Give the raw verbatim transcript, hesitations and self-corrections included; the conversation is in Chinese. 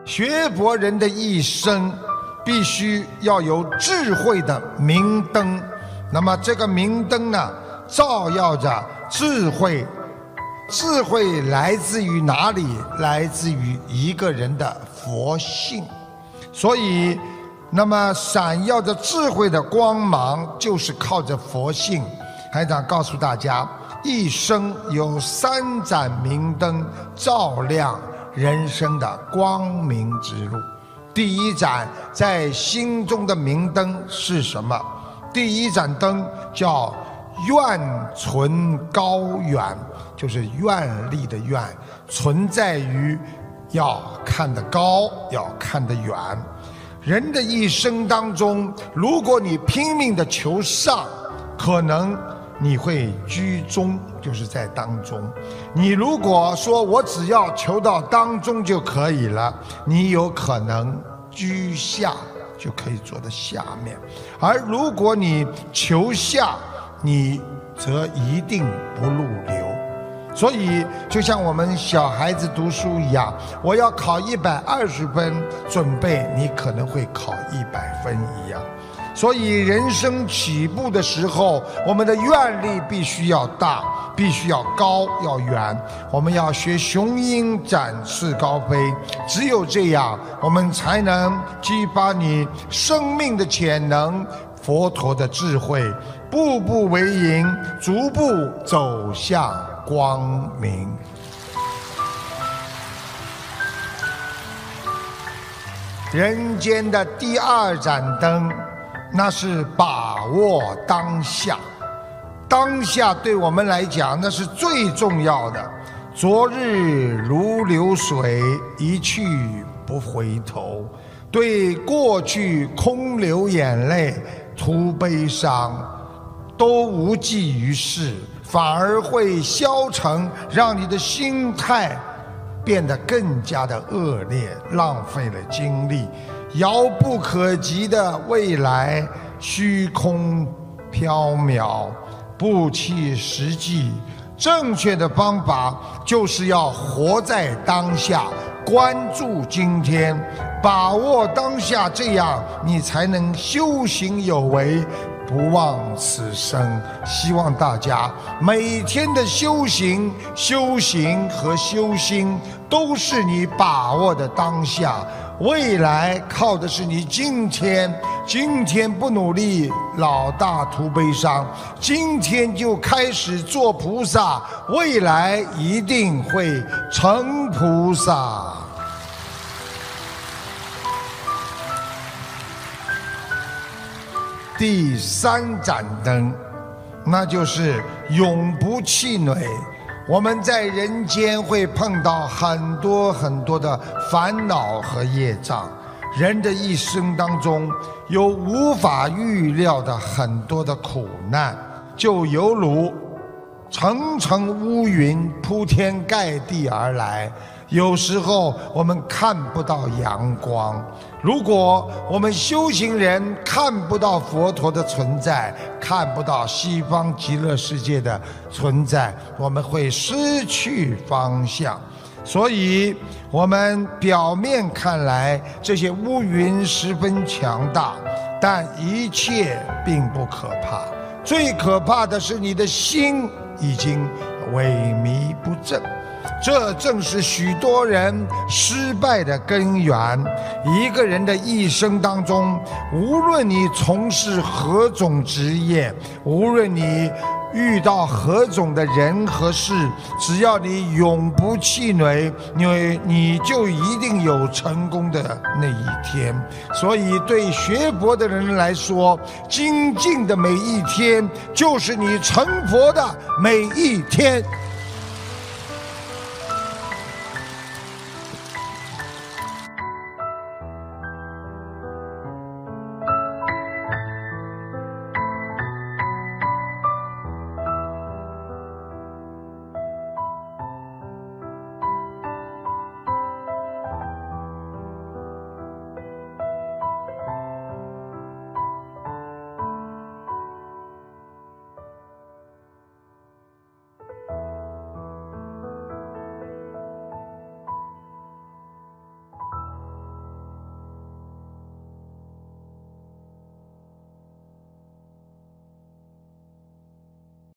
学佛人的一生必须要有智慧的明灯，那么这个明灯呢，照耀着智慧。智慧来自于哪里？来自于一个人的佛性。所以那么闪耀着智慧的光芒，就是靠着佛性。台长告诉大家，一生有三盏明灯照亮人生的光明之路。第一盏在心中的明灯是什么？第一盏灯叫愿存高远，就是愿力的愿，存在于要看得高，要看得远。人的一生当中，如果你拼命的求上，可能你会居中，就是在当中。你如果说我只要求到当中就可以了，你有可能居下，就可以坐在下面。而如果你求下，你则一定不入流。所以就像我们小孩子读书一样，我要考一百二十分，准备你可能会考一百分一样。所以人生起步的时候，我们的愿力必须要大，必须要高，要远。我们要学雄鹰展翅高飞，只有这样，我们才能激发你生命的潜能，佛陀的智慧，步步为营，逐步走向光明。人间的第二盏灯，那是把握当下。当下对我们来讲，那是最重要的。昨日如流水，一去不回头。对过去空流眼泪，徒悲伤，都无济于事，反而会消沉，让你的心态变得更加的恶劣，浪费了精力。遥不可及的未来，虚空缥缈，不切实际。正确的方法就是要活在当下，关注今天，把握当下，这样你才能修行有为，不忘此生。希望大家每天的修行、修行和修心，都是你把握的当下。未来靠的是你今天，今天不努力，老大徒悲伤。今天就开始做菩萨，未来一定会成菩萨。第三盏灯，那就是永不气馁。我们在人间会碰到很多很多的烦恼和业障，人的一生当中有无法预料的很多的苦难，就犹如层层乌云铺天盖地而来，有时候我们看不到阳光。如果我们修行人看不到佛陀的存在，看不到西方极乐世界的存在，我们会失去方向。所以我们表面看来这些乌云十分强大，但一切并不可怕。最可怕的是你的心已经萎靡不振，这正是许多人失败的根源。一个人的一生当中，无论你从事何种职业，无论你遇到何种的人和事，只要你永不气馁，你你就一定有成功的那一天。所以对学佛的人来说，精进的每一天就是你成佛的每一天。